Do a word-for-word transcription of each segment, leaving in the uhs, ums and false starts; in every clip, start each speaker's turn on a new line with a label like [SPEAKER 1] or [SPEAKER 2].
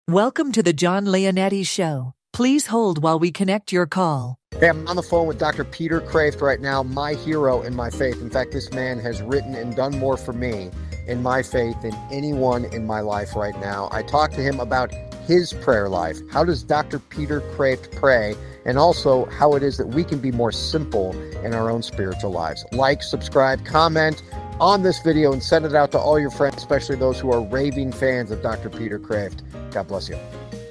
[SPEAKER 1] Welcome to the John Leonetti Show. Please hold while we connect your call.
[SPEAKER 2] Hey, I'm on the phone with Doctor Peter Kreeft right now, my hero in my faith. In fact, this man has written and done more for me in my faith than anyone in my life right now. I talked to him about his prayer life. How does Doctor Peter Kreeft pray? And also how it is that we can be more simple in our own spiritual lives. Like, subscribe, comment on this video, and send it out to all your friends, especially those who are raving fans of Doctor Peter Kreeft. God bless you.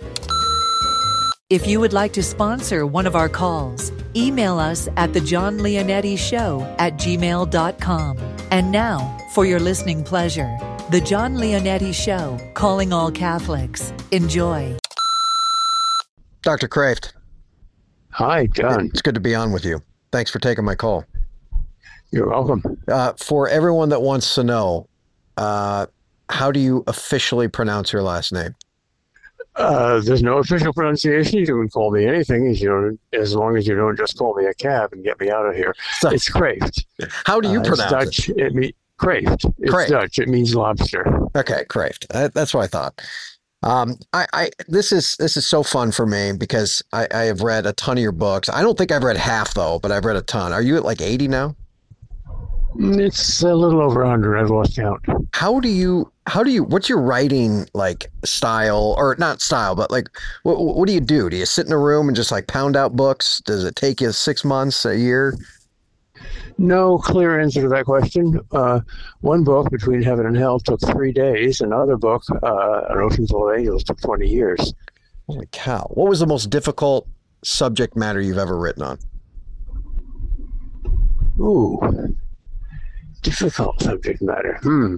[SPEAKER 1] If you would like to sponsor one of our calls, email us at the John Leonetti Show at gmail dot com. And now, for your listening pleasure, the John Leonetti Show, calling all Catholics. Enjoy.
[SPEAKER 2] Doctor Kreeft.
[SPEAKER 3] Hi, John.
[SPEAKER 2] It's good to be on with you. Thanks for taking my call.
[SPEAKER 3] You're welcome.
[SPEAKER 2] Uh, for everyone that wants to know, uh, how do you officially pronounce your last name?
[SPEAKER 3] Uh, there's no official pronunciation. You can call me anything as, you don't, as long as you don't just call me a cab and get me out of here.
[SPEAKER 2] So,
[SPEAKER 3] it's Kreeft.
[SPEAKER 2] How do you
[SPEAKER 3] uh,
[SPEAKER 2] pronounce
[SPEAKER 3] it's Dutch.
[SPEAKER 2] it?
[SPEAKER 3] It means Kreeft. It's
[SPEAKER 2] Kreeft.
[SPEAKER 3] Dutch. It means lobster.
[SPEAKER 2] Okay, Kreeft. Uh, that's what I thought. Um, I, I, this is, this is so fun for me because I, I have read a ton of your books. I don't think I've read half though, but I've read a ton. Are you at like eighty now?
[SPEAKER 3] It's a little over one hundred. I've lost count.
[SPEAKER 2] How do you, how do you, what's your writing like style, or not style, but like, what, what do you do? Do you sit in a room and just like pound out books? Does it take you six months, a year?
[SPEAKER 3] No clear answer to that question. Uh, one book, Between Heaven and Hell, took three days. Another book, uh, An Ocean Full of Angels, took twenty years.
[SPEAKER 2] Holy cow. What was the most difficult subject matter you've ever written on?
[SPEAKER 3] Ooh. Difficult subject matter. Hmm.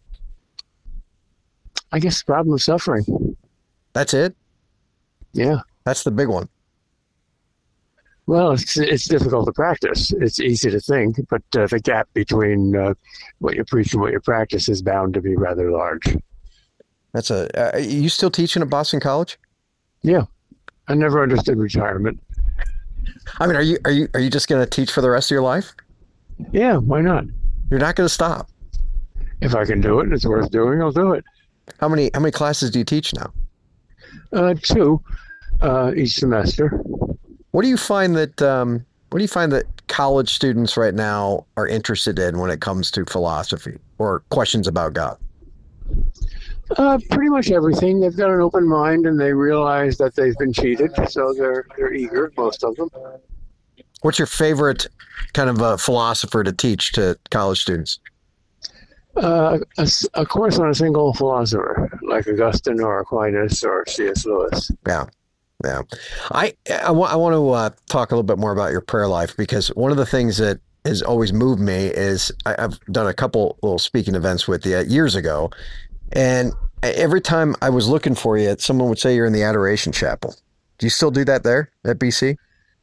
[SPEAKER 3] I guess the problem of suffering.
[SPEAKER 2] That's it?
[SPEAKER 3] Yeah.
[SPEAKER 2] That's the big one.
[SPEAKER 3] Well, it's it's difficult to practice. It's easy to think, but uh, the gap between uh, what you preach and what you practice is bound to be rather large.
[SPEAKER 2] That's a. Uh, are you still teaching at Boston College?
[SPEAKER 3] Yeah. I never understood retirement.
[SPEAKER 2] I mean, are you are you are you just going to teach for the rest of your life?
[SPEAKER 3] Yeah, why not?
[SPEAKER 2] You're not going to stop.
[SPEAKER 3] If I can do it and it's worth doing, I'll do it.
[SPEAKER 2] How many how many classes do you teach now?
[SPEAKER 3] Uh, two uh, each semester.
[SPEAKER 2] What do you find that um, what do you find that college students right now are interested in when it comes to philosophy or questions about God?
[SPEAKER 3] Uh, pretty much everything. They've got an open mind and they realize that they've been cheated, so they're they're eager, most of them.
[SPEAKER 2] What's your favorite kind of a philosopher to teach to college students?
[SPEAKER 3] Uh, a, a course on a single philosopher, like Augustine or Aquinas or C S Lewis.
[SPEAKER 2] Yeah. Yeah. I, I, wa- I want to uh, talk a little bit more about your prayer life, because one of the things that has always moved me is I, I've done a couple little speaking events with you years ago. And every time I was looking for you, someone would say you're in the Adoration Chapel. Do you still do that there at B C?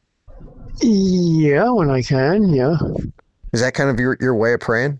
[SPEAKER 3] Yeah, when I can, yeah.
[SPEAKER 2] Is that kind of your, your way of praying?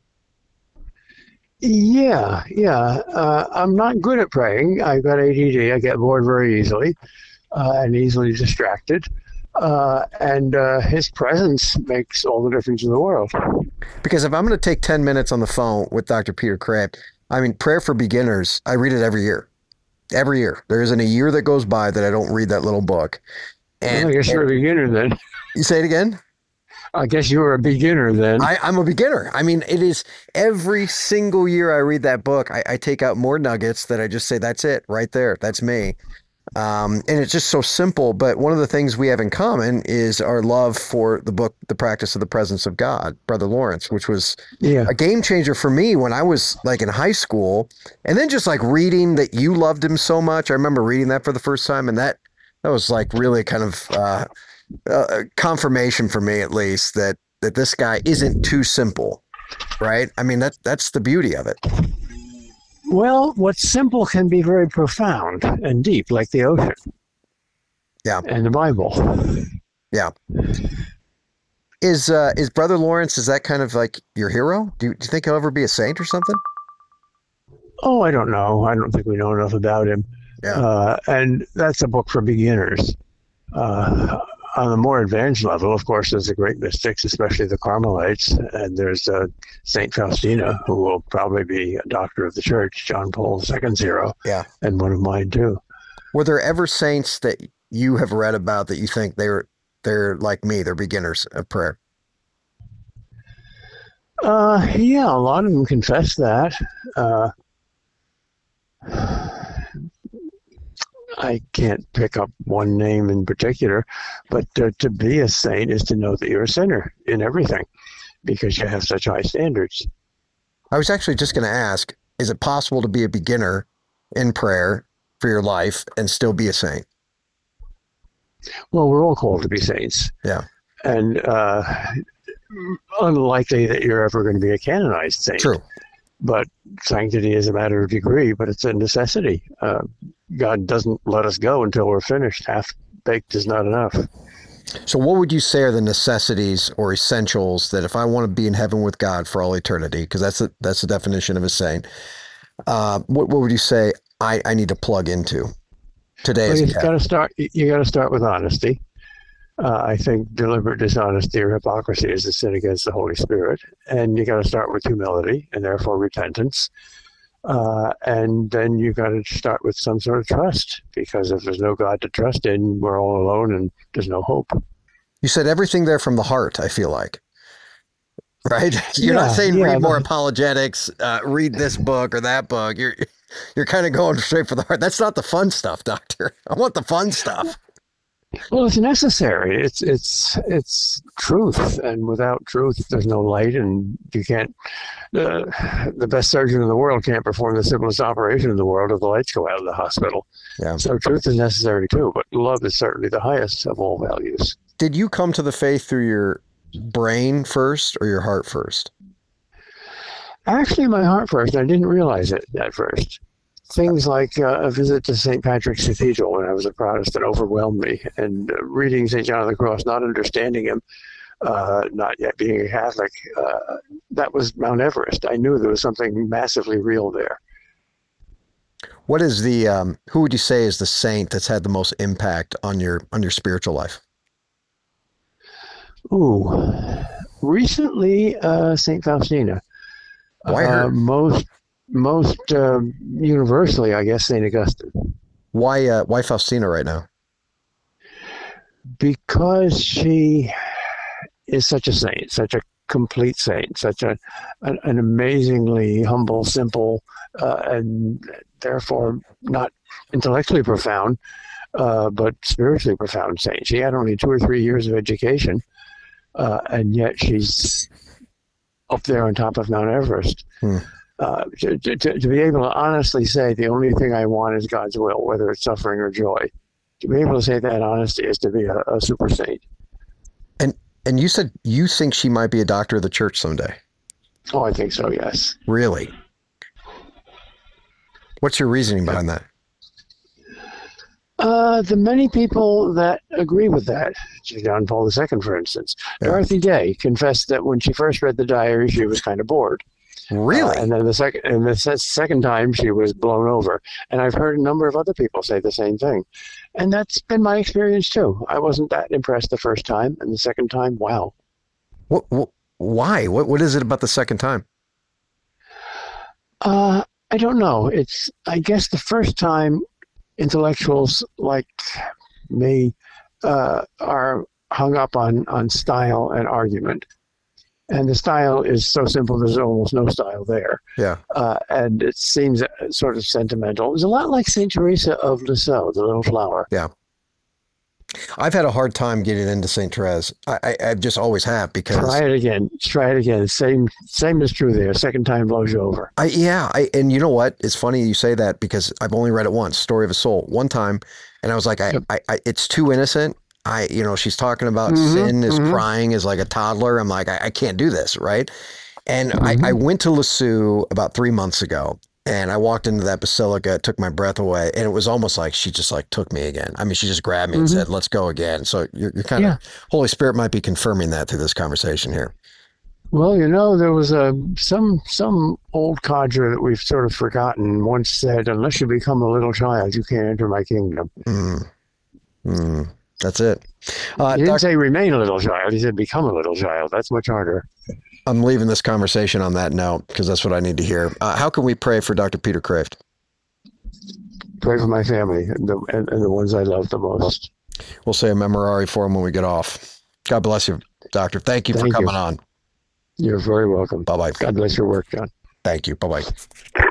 [SPEAKER 3] Yeah, yeah. Uh, I'm not good at praying. I've got A D D. I get bored very easily uh, and easily distracted. Uh, and uh, his presence makes all the difference in the world.
[SPEAKER 2] Because if I'm going to take ten minutes on the phone with Doctor Peter Kreeft, I mean, Prayer for Beginners, I read it every year. Every year. There isn't a year that goes by that I don't read that little book. And
[SPEAKER 3] well, I guess you're
[SPEAKER 2] and,
[SPEAKER 3] a beginner then.
[SPEAKER 2] You say it again?
[SPEAKER 3] I guess you're a beginner then.
[SPEAKER 2] I, I'm a beginner. I mean, it is every single year I read that book, I, I take out more nuggets that I just say, that's it right there. That's me. Um, and it's just so simple. But one of the things we have in common is our love for the book, The Practice of the Presence of God, Brother Lawrence, which was
[SPEAKER 3] yeah.
[SPEAKER 2] a game changer for me when I was like in high school. And then just like reading that you loved him so much. I remember reading that for the first time. And that, that was like really kind of uh, uh, confirmation for me, at least, that that this guy isn't too simple. Right. I mean, that that's the beauty of it.
[SPEAKER 3] Well, what's simple can be very profound and deep, like the ocean.
[SPEAKER 2] Yeah.
[SPEAKER 3] And the Bible.
[SPEAKER 2] Yeah. Is uh, is Brother Lawrence, is that kind of like your hero? Do you, do you think he'll ever be a saint or something?
[SPEAKER 3] Oh, I don't know. I don't think we know enough about him.
[SPEAKER 2] Yeah.
[SPEAKER 3] Uh, and that's a book for beginners. Uh, on a more advanced level, of course, there's the great mystics, especially the Carmelites. And there's uh, Saint Faustina, who will probably be a doctor of the church, John Paul the Second's hero.
[SPEAKER 2] Yeah.
[SPEAKER 3] And one of mine, too.
[SPEAKER 2] Were there ever saints that you have read about that you think they're they're like me, they're beginners of prayer?
[SPEAKER 3] Uh, yeah, a lot of them confess that. Uh, I can't pick up one name in particular, but uh, to be a saint is to know that you're a sinner in everything because you have such high standards.
[SPEAKER 2] I was actually just going to ask, is it possible to be a beginner in prayer for your life and still be a saint?
[SPEAKER 3] Well, we're all called to be saints.
[SPEAKER 2] Yeah.
[SPEAKER 3] And uh, unlikely that you're ever going to be a canonized saint.
[SPEAKER 2] True.
[SPEAKER 3] But sanctity is a matter of degree, but it's a necessity. Uh, God doesn't let us go until we're finished. Half-baked is not enough.
[SPEAKER 2] So what would you say are the necessities or essentials that if I want to be in heaven with God for all eternity, because that's the, that's the definition of a saint, uh, what, what would you say I, I need to plug into today?
[SPEAKER 3] Well,
[SPEAKER 2] as
[SPEAKER 3] you got to start. You got to start with honesty. Uh, I think deliberate dishonesty or hypocrisy is a sin against the Holy Spirit, and you got to start with humility and therefore repentance. Uh, and then you got to start with some sort of trust, because if there's no God to trust in, we're all alone and there's no hope.
[SPEAKER 2] You said everything there from the heart, I feel like. Right? You're
[SPEAKER 3] yeah,
[SPEAKER 2] not saying
[SPEAKER 3] yeah,
[SPEAKER 2] read more
[SPEAKER 3] but,
[SPEAKER 2] apologetics, uh, read this book or that book. You're you're kind of going straight for the heart. That's not the fun stuff, Doctor. I want the fun stuff.
[SPEAKER 3] Well, it's necessary. It's it's it's truth, and without truth, there's no light, and you can't. Uh, the best surgeon in the world can't perform the simplest operation in the world if the lights go out of the hospital.
[SPEAKER 2] Yeah.
[SPEAKER 3] So truth is necessary too, but love is certainly the highest of all values.
[SPEAKER 2] Did you come to the faith through your brain first or your heart first?
[SPEAKER 3] Actually, my heart first. I didn't realize it at first. Things like uh, a visit to Saint Patrick's Cathedral when I was a Protestant overwhelmed me, and uh, reading Saint John of the Cross, not understanding him, uh, not yet being a Catholic, uh, that was Mount Everest. I knew there was something massively real there.
[SPEAKER 2] What is the, um, who would you say is the saint that's had the most impact on your, on your spiritual life?
[SPEAKER 3] Ooh, recently, uh, Saint Faustina.
[SPEAKER 2] Why her?
[SPEAKER 3] Uh, most, most uh, universally, I guess, Saint Augustine.
[SPEAKER 2] Why, uh, why Faustina right now?
[SPEAKER 3] Because she is such a saint, such a complete saint, such a an, an amazingly humble, simple, uh, and therefore not intellectually profound, uh, but spiritually profound saint. She had only two or three years of education, uh, and yet she's up there on top of Mount Everest. Hmm. Uh, to, to, to be able to honestly say the only thing I want is God's will, whether it's suffering or joy. To be able to say that honesty is to be a, a super saint.
[SPEAKER 2] And and you said you think she might be a doctor of the church someday.
[SPEAKER 3] Oh, I think so, yes.
[SPEAKER 2] Really? What's your reasoning behind that?
[SPEAKER 3] Uh, the many people that agree with that, John Paul the Second, for instance. Yeah. Dorothy Day confessed that when she first read the diary, she was kind of bored.
[SPEAKER 2] Really?
[SPEAKER 3] Uh, and then the second, and the second time, she was blown over. And I've heard a number of other people say the same thing, and that's been my experience too. I wasn't that impressed the first time, and the second time, wow.
[SPEAKER 2] What? what why? What? What is it about the second time?
[SPEAKER 3] Uh, I don't know. It's, I guess, the first time intellectuals like me uh, are hung up on on style and argument. And the style is so simple, there's almost no style there.
[SPEAKER 2] Yeah. Uh,
[SPEAKER 3] and it seems sort of sentimental. It's a lot like Saint Teresa of Lisieux, the little flower.
[SPEAKER 2] Yeah. I've had a hard time getting into Saint Therese. I, I, I just always have because...
[SPEAKER 3] Try it again. Try it again. Same same is true there. Second time blows you over.
[SPEAKER 2] I, yeah. I, and you know what? It's funny you say that because I've only read it once, Story of a Soul, one time. And I was like, I, yep. I, I it's too innocent. I, you know, she's talking about mm-hmm, sin is mm-hmm. crying as like a toddler. I'm like, I, I can't do this. Right. And mm-hmm. I, I went to Lisieux about three months ago and I walked into that basilica, it took my breath away. And it was almost like she just like took me again. I mean, she just grabbed me mm-hmm. and said, let's go again. So you're, you're kind of, yeah. Holy Spirit might be confirming that through this conversation here.
[SPEAKER 3] Well, you know, there was a some some old codger that we've sort of forgotten once said, unless you become a little child, you can't enter my kingdom.
[SPEAKER 2] Mm. Mm. That's it.
[SPEAKER 3] Uh, he didn't doc- say remain a little child. He said become a little child. That's much harder.
[SPEAKER 2] I'm leaving this conversation on that note because that's what I need to hear. Uh, how can we pray for Doctor Peter Kreeft?
[SPEAKER 3] pray for my family and the, and, and the ones I love the most.
[SPEAKER 2] We'll say a memorare for him when we get off. God bless you, Doctor. Thank you
[SPEAKER 3] Thank
[SPEAKER 2] for coming
[SPEAKER 3] you.
[SPEAKER 2] on.
[SPEAKER 3] You're very welcome.
[SPEAKER 2] Bye-bye.
[SPEAKER 3] God bless your work, John.
[SPEAKER 2] Thank you. Bye-bye.